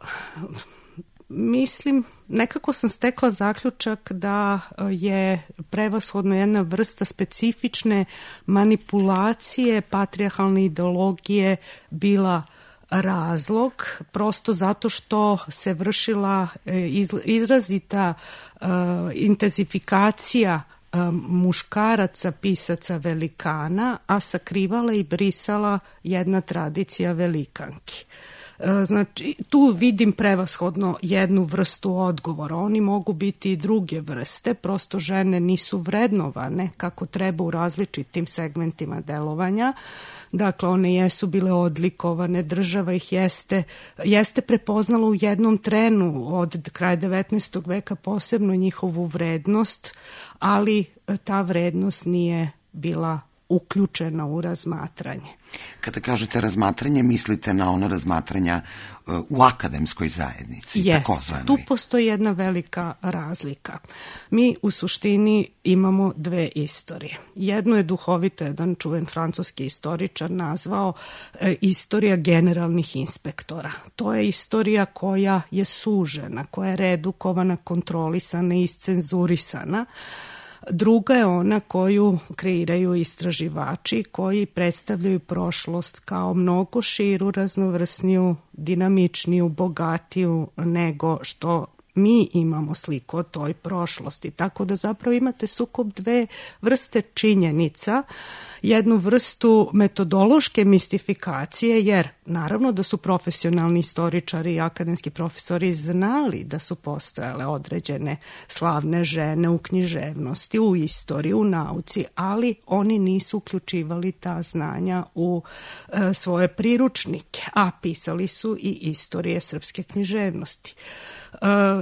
mislim, nekako sam stekla zaključak da je prevashodno jedna vrsta specifične manipulacije patrijarhalne ideologije bila razlog, prosto zato što se vršila izrazita uh, intenzifikacija um, muškaraca, pisaca, velikana, a sakrivala i brisala jedna tradicija velikanki. Znači, tu vidim prevashodno jednu vrstu odgovora. Oni mogu biti i druge vrste, prosto žene nisu vrednovane kako treba u različitim segmentima delovanja. Dakle, one jesu bile odlikovane, država ih jeste, jeste prepoznala u jednom trenu od kraja devetnaestog veka posebno njihovu vrednost, ali ta vrednost nije bila uključena u razmatranje. Kada kažete razmatranje, mislite na ono razmatranja u akademskoj zajednici, Jest, takozvanoj. Tu postoji jedna velika razlika. Mi u suštini imamo dve istorije. Jedno je duhovito, jedan čuven francuski istoričar nazvao e, istorija generalnih inspektora. To je istorija koja je sužena, koja je redukovana, kontrolisana i iscenzurisana. Druga je ona koju kreiraju istraživači koji predstavljaju prošlost kao mnogo širu, raznovrsniju, dinamičniju, bogatiju nego što mi imamo sliku o toj prošlosti. Tako da zapravo imate sukob dve vrste činjenica jednu vrstu metodološke mistifikacije, jer naravno da su profesionalni istoričari i akademski profesori znali da su postojale određene slavne žene u književnosti, u istoriji, u nauci, ali oni nisu uključivali ta znanja u e, svoje priručnike, a pisali su i istorije srpske književnosti. E,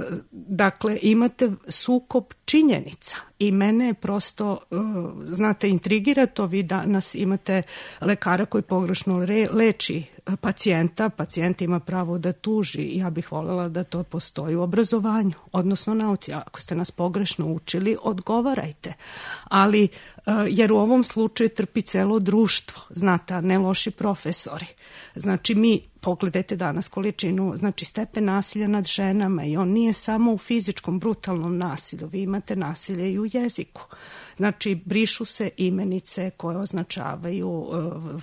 dakle, imate sukob činjenica i mene je prosto, e, znate, intrigira to. Vi danas imate lekara koji pogrešno re, leči pacijenta, pacijent ima pravo da tuži. Ja bih voljela da to postoji u obrazovanju, odnosno nauci. Ako ste nas pogrešno učili, odgovarajte. Ali, jer u ovom slučaju trpi celo društvo, znate, a ne loši profesori. Znači, mi, pogledajte danas količinu, znači stepen nasilja nad ženama, i on nije samo u fizičkom brutalnom nasilju, vi imate nasilje i u jeziku. Znači, brišu se imenice koje označavaju uh,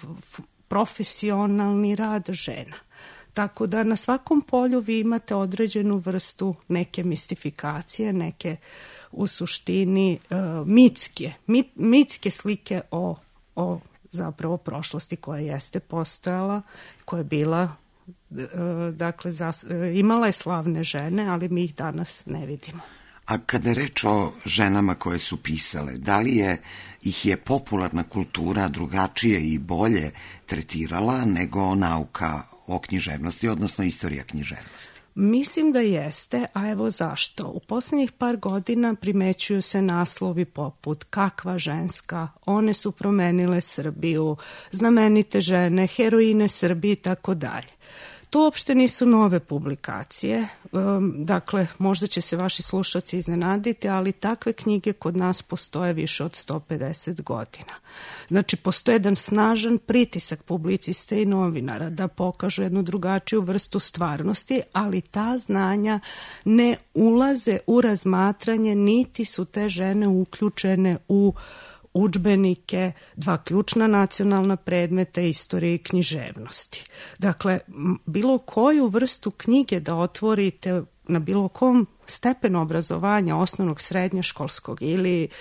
profesionalni rad žena. Tako da na svakom polju vi imate određenu vrstu neke mistifikacije, neke u suštini uh, mitske, mit, mitske slike o, o zapravo prošlosti koja jeste postojala, koja je bila, uh, dakle, zas, uh, imala je slavne žene, ali mi ih danas ne vidimo. A kada je reč o ženama koje su pisale, da li je ih je popularna kultura drugačije i bolje tretirala nego nauka o književnosti, odnosno istorija književnosti? Mislim da jeste, a evo zašto. U posljednjih par godina primećuju se naslovi poput Kakva ženska, One su promenile Srbiju, Znamenite žene, Heroine Srbije i tako dalje. To uopšte nisu nove publikacije, dakle, možda će se vaši slušalci iznenaditi, ali takve knjige kod nas postoje više od sto pedeset godina. Znači, postoje jedan snažan pritisak publicista i novinara da pokažu jednu drugačiju vrstu stvarnosti, ali ta znanja ne ulaze u razmatranje, niti su te žene uključene u udžbenike, dva ključna nacionalna predmeta istorije i književnosti. Dakle, bilo koju vrstu knjige da otvorite na bilo kom stepenu obrazovanja, osnovnog, srednjoškolskog ili e,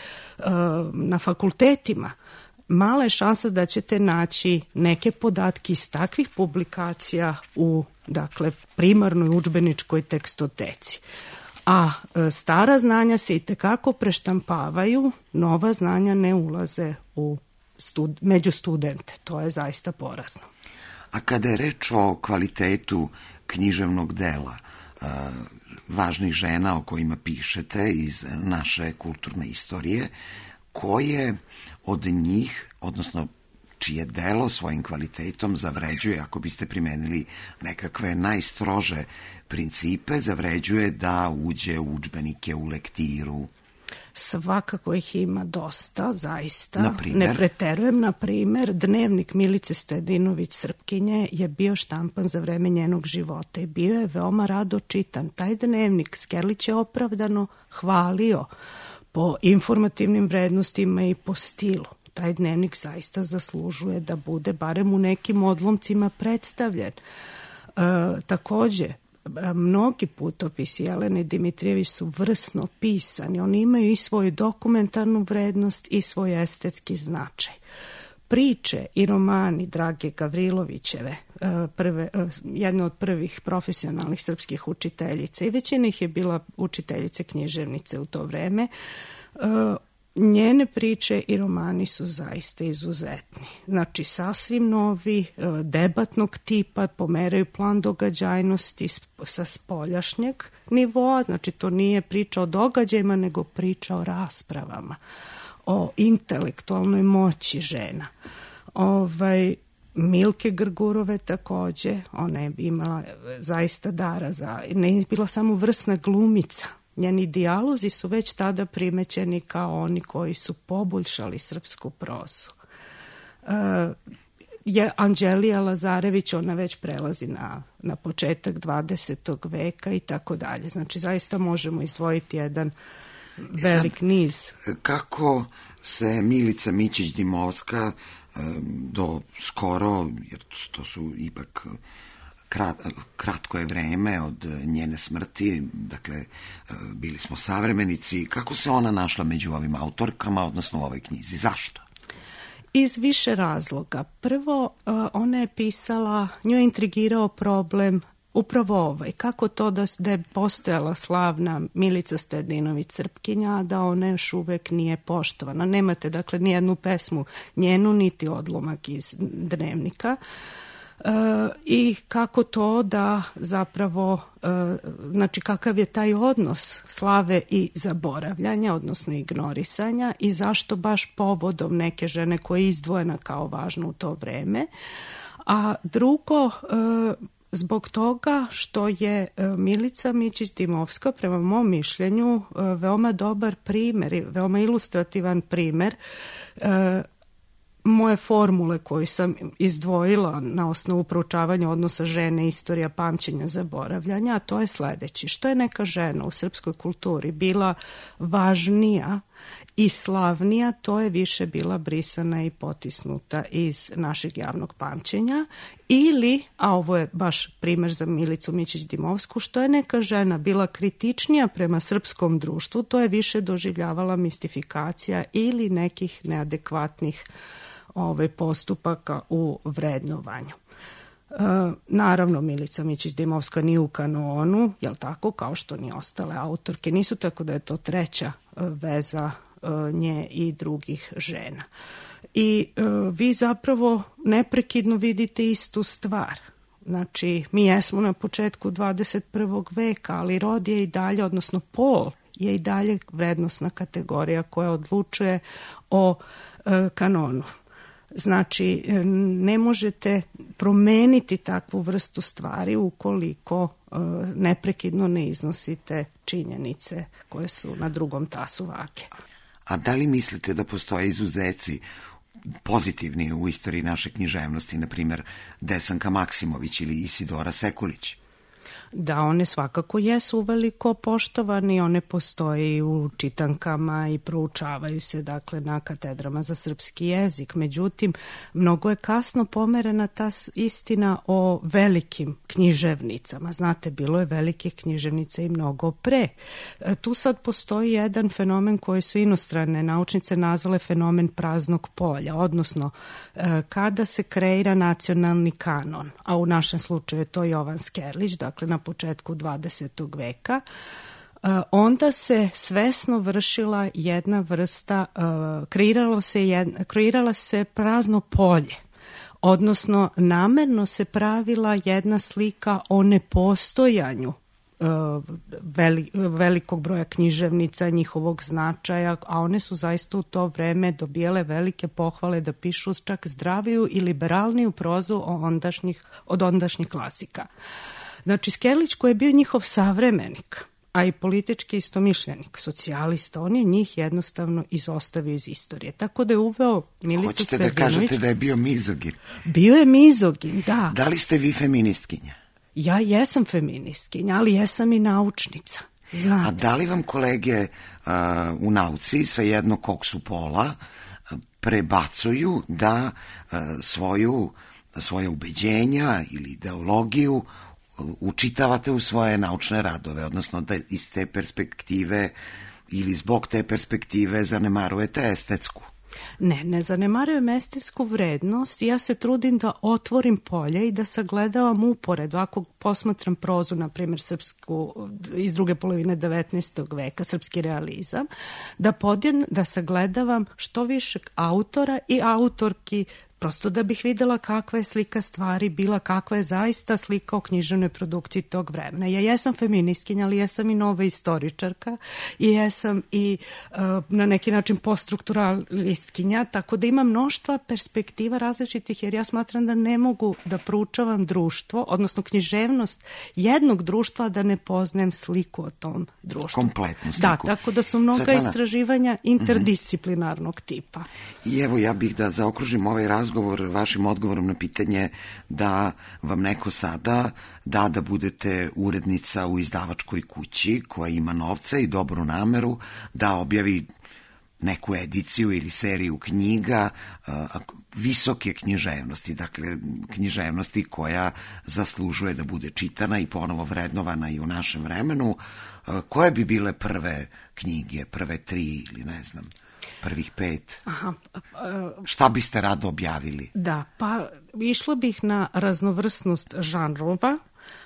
na fakultetima, mala je šansa da ćete naći neke podatke iz takvih publikacija u, dakle, primarnoj udžbeničkoj tekstoteci. A stara znanja se i tekako preštampavaju, nova znanja ne ulaze u stud, među studente. To je zaista porazno. A kada je reč o kvalitetu književnog dela, važnih žena o kojima pišete iz naše kulturne istorije, koje od njih, odnosno čije delo svojim kvalitetom zavređuje, ako biste primenili nekakve najstrože principe, zavređuje da uđe u udžbenike, u lektiru? Svakako ih ima dosta, zaista. Naprimer? Ne preterujem, na primer, dnevnik Milice Stojadinović Srpkinje je bio štampan za vreme njenog života i bio je veoma rado čitan. Taj dnevnik Skerlić je opravdano hvalio po informativnim vrednostima i po stilu. Taj dnevnik zaista zaslužuje da bude barem u nekim odlomcima predstavljen. E, takođe, mnogi putopisi Jelene Dimitrijević su vrsno pisani. Oni imaju i svoju dokumentarnu vrednost i svoj estetski značaj. Priče i romani Drage Gavrilovićeve, prve, jedna od prvih profesionalnih srpskih učiteljica, i većina ih je bila učiteljice književnice u to vreme, njene priče i romani su zaista izuzetni. Znači, sasvim novi, debatnog tipa, pomeraju plan događajnosti sa spoljašnjeg nivoa. Znači, to nije priča o događajima, nego priča o raspravama, o intelektualnoj moći žena. Ovaj, Milke Grgurove takođe, ona je imala zaista dara za, ne je bila samo vrsna glumica. Njeni dijalozi su već tada primećeni kao oni koji su poboljšali srpsku prozu. Uh, je Anđelija Lazarević, ona već prelazi na, na početak dvadesetog veka i tako dalje. Znači, zaista možemo izdvojiti jedan velik niz. Kako se Milica Mićić-Dimovska do skoro, jer to su ipak kratko je vreme od njene smrti, dakle, bili smo savremenici, kako se ona našla među ovim autorkama, odnosno u ovoj knjizi? Zašto? iz više razloga. Prvo, ona je pisala, nju je intrigirao problem upravo ovaj, kako to da, da je postojala slavna Milica Stojadinović Srpkinja, da ona još uvek nije poštovana. Nemate, dakle, nijednu pesmu njenu, niti odlomak iz Dnevnika. E, i kako to da zapravo, e, znači kakav je taj odnos slave i zaboravljanja, odnosno ignorisanja, i zašto baš povodom neke žene koja je izdvojena kao važna u to vreme. A drugo, e, zbog toga što je Milica Mićić-Dimovska, prema mom mišljenju, veoma dobar primer, veoma ilustrativan primer moje formule koju sam izdvojila na osnovu proučavanja odnosa žene, istorija, pamćenja, zaboravljanja, a to je sledeći. Što je neka žena u srpskoj kulturi bila važnija i slavnija, to je više bila brisana i potisnuta iz našeg javnog pamćenja, ili, a ovo je baš primer za Milicu Mićić-Dimovsku, što je neka žena bila kritičnija prema srpskom društvu, to je više doživljavala mistifikacija ili nekih neadekvatnih ove, postupaka u vrednovanju. E, naravno, Milica Mićić-Dimovska nije u kanonu, jel tako, kao što ni ostale autorke nisu, tako da je to treća veza e, nje i drugih žena. I e, vi zapravo neprekidno vidite istu stvar. Znači, mi jesmo na početku dvadeset prvog veka, ali rod je i dalje, odnosno pol je i dalje vrednosna kategorija koja odlučuje o e, kanonu. Znači, ne možete promeniti takvu vrstu stvari ukoliko e, neprekidno ne iznosite činjenice koje su na drugom tasu vage. A da li mislite da postoje izuzeci pozitivni u istoriji naše književnosti, na primjer Desanka Maksimović ili Isidora Sekulić? Da, one svakako jesu uveliko poštovani, one postoje u čitankama i proučavaju se, dakle, na katedrama za srpski jezik. Međutim, mnogo je kasno pomerena ta istina o velikim književnicama. Znate, bilo je velikih književnica i mnogo pre. Tu sad postoji jedan fenomen koji su inostrane naučnice nazvale fenomen praznog polja, odnosno kada se kreira nacionalni kanon, a u našem slučaju je to Jovan Skerlić, dakle, na početku dvadesetog veka, onda se svesno vršila jedna vrsta, kreiralo se jedna, kreirala se prazno polje, odnosno namerno se pravila jedna slika o nepostojanju velikog broja književnica, njihovog značaja, a one su zaista u to vreme dobijale velike pohvale da pišu čak zdraviju i liberalniju prozu ondašnjih, od ondašnjih klasika. Znači, Skerlić, koji je bio njihov savremenik, a i politički istomišljenik, socijalista, on je njih jednostavno izostavio iz istorije. Tako da je uveo Milicu Hoćete Stojadinović. da kažete da je bio mizogin? Bio je mizogin, da. Da li ste vi feministkinja? Ja jesam feministkinja, ali jesam i naučnica. Znate. A da li vam kolege uh, u nauci, svejedno kog su pola, prebacuju da uh, svoju, svoje ubeđenja ili ideologiju učitavate u svoje naučne radove, odnosno da iz te perspektive ili zbog te perspektive zanemarujete estetsku? Ne, ne zanemarujem estetsku vrednost. Ja se trudim da otvorim polje i da sagledavam uporedu. Ako posmatram prozu, na primjer, srpsku iz druge polovine devetnaestog veka, srpski realizam, da podjedn, da sagledavam što više autora i autorki, prosto da bih videla kakva je slika stvari bila, kakva je zaista slika o književnoj produkciji tog vremena. Ja jesam feministkinja, ali jesam i nova istoričarka i jesam i uh, na neki način poststrukturalistkinja, tako da imam mnoštva perspektiva različitih, jer ja smatram da ne mogu da proučavam društvo, odnosno književnost jednog društva, da ne poznajem sliku o tom društvu. Kompletnu sliku. Da, tako da su mnoga Svetlana, istraživanja interdisciplinarnog tipa. I evo, ja bih da zaokružim ovaj razgovor vašim odgovorom na pitanje da vam neko sada da da budete urednica u izdavačkoj kući koja ima novca i dobru nameru da objavi neku ediciju ili seriju knjiga visoke književnosti, dakle književnosti koja zaslužuje da bude čitana i ponovo vrednovana i u našem vremenu. Koje bi bile prve knjige, prve tri ili ne znam, prvih pet? Aha, šta biste rado objavili? Da, pa išla bih na raznovrsnost žanrova.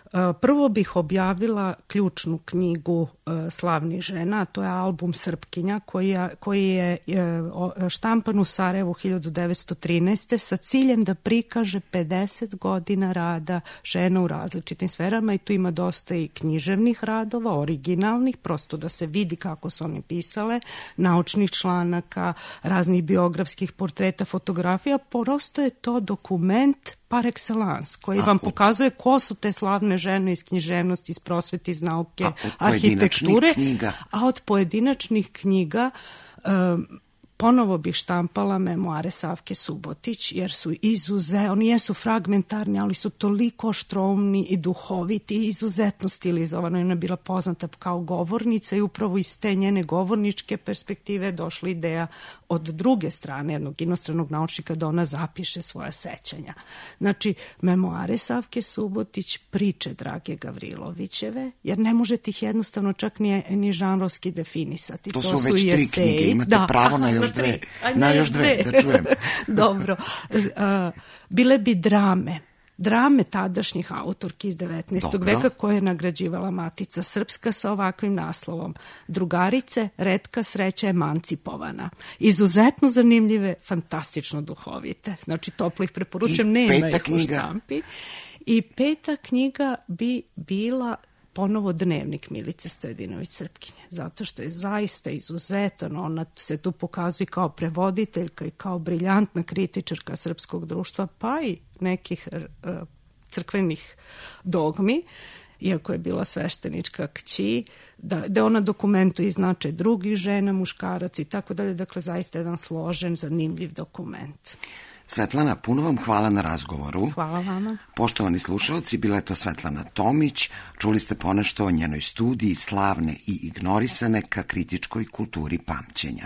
Prvo bih objavila ključnu knjigu slavnih žena, a to je album Srpkinja, koji je, koji je štampan u Sarajevu hiljadu devetsto trinaeste. sa ciljem da prikaže pedeset godina rada žena u različitim sferama, i tu ima dosta i književnih radova, originalnih, prosto da se vidi kako su one pisale, naučnih članaka, raznih biografskih portreta, fotografija. Prosto je to dokument par excellence, koji vam pokazuje ko su te slavne žene iz književnosti, iz prosvete, iz nauke, arhitekture. A od pojedinačnih knjiga um, ponovo bih štampala memoare Savke Subotić, jer su izuzetno, oni jesu fragmentarni, ali su toliko štromni i duhoviti i izuzetno stilizovano. Ona je bila poznata kao govornica i upravo iz te njene govorničke perspektive došla ideja od druge strane, jednog inostranog naučnika, da ona zapiše svoja sećanja. Znači, memoare Savke Subotić, priče Drage Gavrilovićeve, jer ne možete ih jednostavno čak ni, ni žanrovski definisati. To, to su već tri eseji. Knjige, imate da, pravo na još dve, na još dve, da čujem. Dobro. Uh, bile bi drame. Drame tadašnjih autorki iz devetnaestog veka koje je nagrađivala Matica Srpska sa ovakvim naslovom: Drugarice, retka sreća emancipovana. Izuzetno zanimljive, fantastično duhovite. Znači, toplo ih preporučujem, nema ih u štampi. I peta knjiga bi bila ponovo Dnevnik Milice Stojadinović Srpkinje, zato što je zaista izuzetan. Ona se tu pokazuje kao prevoditeljka i kao briljantna kritičarka srpskog društva, pa i nekih uh, crkvenih dogmi, iako je bila sveštenička kći, da, da ona dokumentuje i značaj drugih žena, muškaraca i tako dalje. Dakle, zaista jedan složen, zanimljiv dokument. Svetlana, puno vam hvala na razgovoru. Hvala vama. Poštovani slušalci, bila je to Svetlana Tomić. Čuli ste ponešto o njenoj studiji Slavne i ignorisane ka kritičkoj kulturi pamćenja.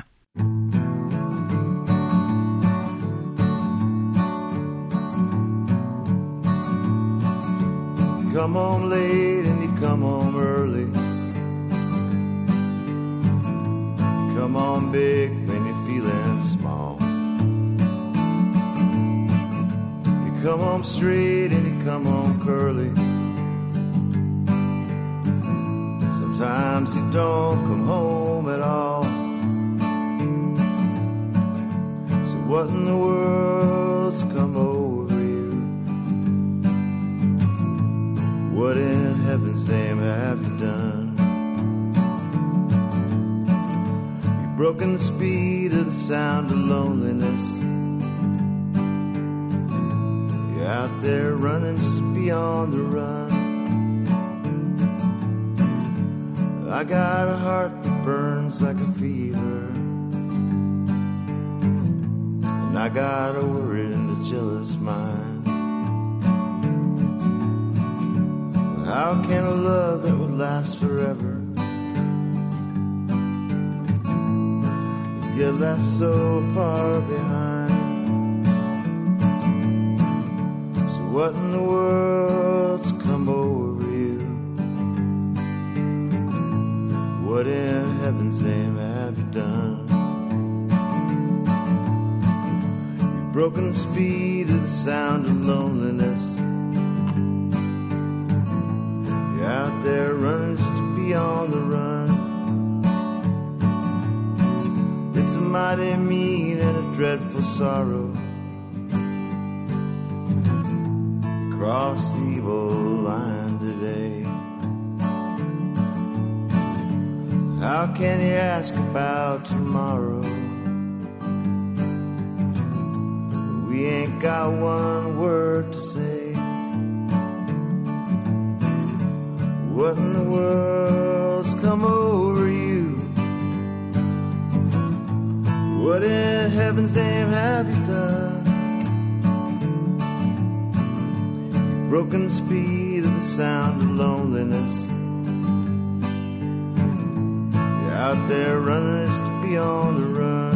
Come home late and you come home early. Come home big when you're feeling small. Come home straight and you come home curly. Sometimes you don't come home at all. So what in the world's come over you? What in heaven's name have you done? You've broken the speed of the sound of loneliness. Out there running just to be on the run. I got a heart that burns like a fever, and I got a worried and a jealous mind. How can a love that would last forever get left so far behind? What in the world's come over you? What in heaven's name have you done? You've broken the speed of the sound of loneliness. You're out there running just to be on the run. It's a mighty mean and a dreadful sorrow. Cross the evil line today. How can you ask about tomorrow? We ain't got one word to say. What in the world's come over you? What in heaven's name have you done? Broken speed of the sound of loneliness. You're out there running just to be on the run.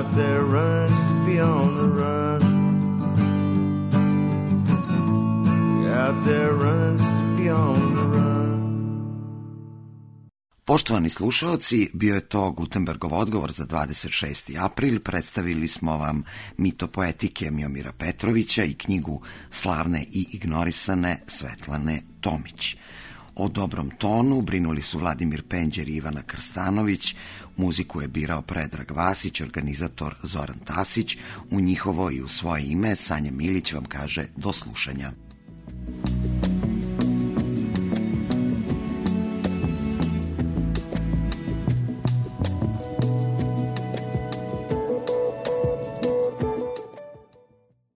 Out there running to be on the run. Out there running to be on the run. Poštovani slušaoci, bio je to Gutenbergov odgovor za dvadeset šesti april. Predstavili smo vam Mito poetike Miomira Petrovića i knjigu Slavne i ignorisane Svetlane Tomić. O dobrom tonu brinuli su Vladimir Penđer i Ivana Krstanović, muziku je birao Predrag Vasić, organizator Zoran Tasić. U njihovo i u svoje ime Sanja Milić vam kaže do slušanja.